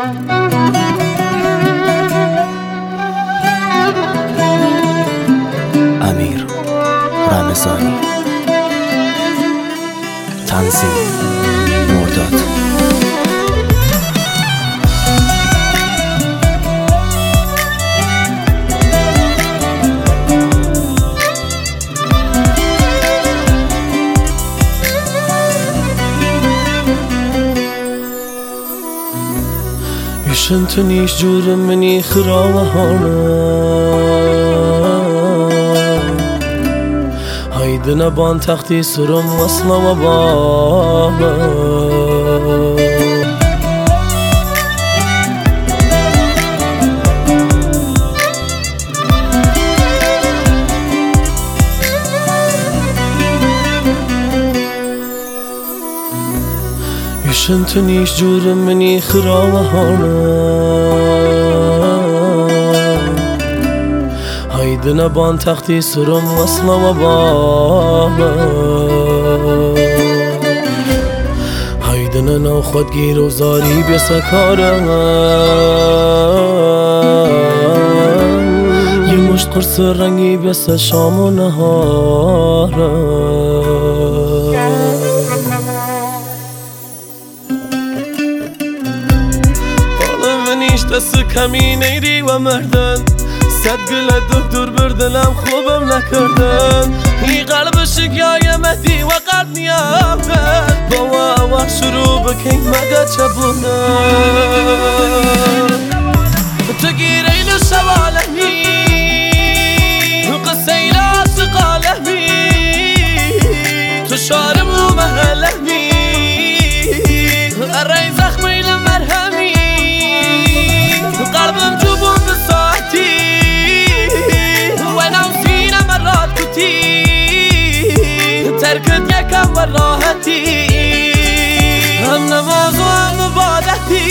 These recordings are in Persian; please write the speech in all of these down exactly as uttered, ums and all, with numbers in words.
امیر رمضانی، تنظیم مرداد. يشنتنيش جور مني خراوة هانا هيدي نبان تختي سرم وصلة وبانا يشنتنيش جور مني خراوة هانا هيدي نبان تختي سرم وصلة وبانا هيدي ننا خود گیر و زاری بسكارم یه مشت قرص رنگی بس شام و نهارم دست کمی نیری و مردن صد گل دکتر بردنم خوبم نکردن این قلب شکیای مهدی و قلب نیافتن با و شروع بکن مگه چبونن تو گیرین شوالهی قصه اینا سقالهی تو شارم و محلهی ارای زخمی لمرهمی قلبم جبون بساعتي وانا وسينا مرات كتير تركت يكم وراهتي انا موضوع مبادتي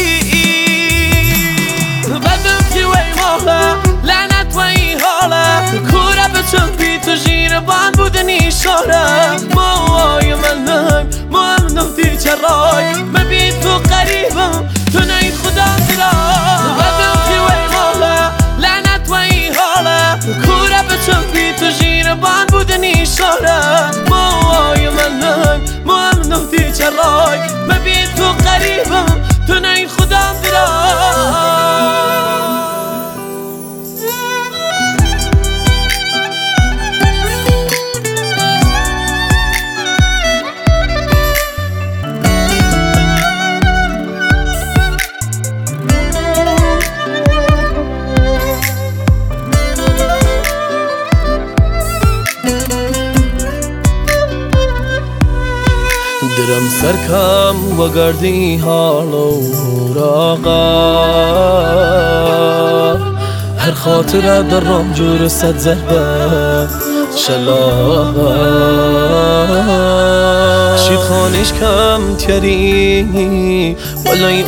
بدم في وي مولا لعنت وي هالا كورا بچم بي تجير بان بودني شارا موای من نهیم مهم نهدی چرای مبید تو قریبم تو نید خودم درای بدم في وي مولا لعنت وي هالا كورا بچم بي تجير بان بودني شارا موای من نهیم مهم نهدی چرای مبید تو قریبم تو نید خودم درای درم سرکم و گردی حال و راقا هر خاطره در رام جور صد ضربه شلاقا شید خانش کم تیری ولای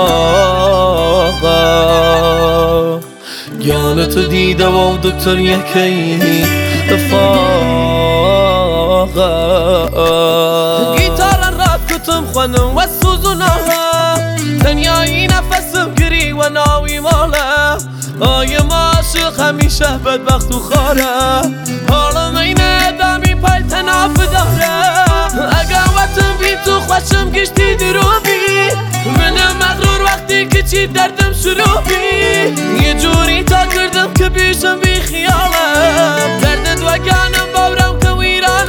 اتاقا گیانت دیده و دکتر یکی اتفاقا گیتار راد کتم خونم و سوزوناها دنیایی نفسم گری و ناوی مالا آی ماشق همیشه بدبخت و خاره حالم این ادامی پل تناف داره اگه وقتم بی تو خوشم گشتی دروبی منم مغرور وقتی که چی دردم شروع بی یه جوری تا کردم که بیشم بی خیالم دردت و گانم باورم که ویران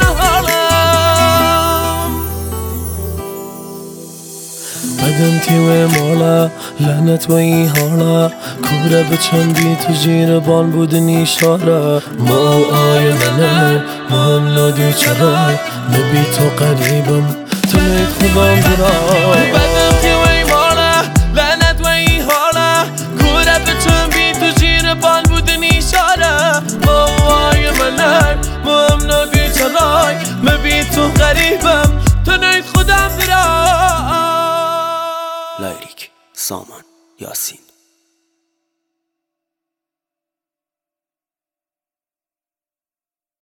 حالم بدم تیوه مالا لعنت و ای حالا کوره بچم بی تو جیر بان بودنی شاره ما آی منه ما هم نادی چرای نبی تو قریبم تو نید خودم برای بدم تیوه مالا لعنت و ای حالا کوره بچم بی تو جیر بان بودنی شاره ما آی منه ما هم نادی چرای نبی تو قریبم تو نید خودم برای لایریک سامان یاسین.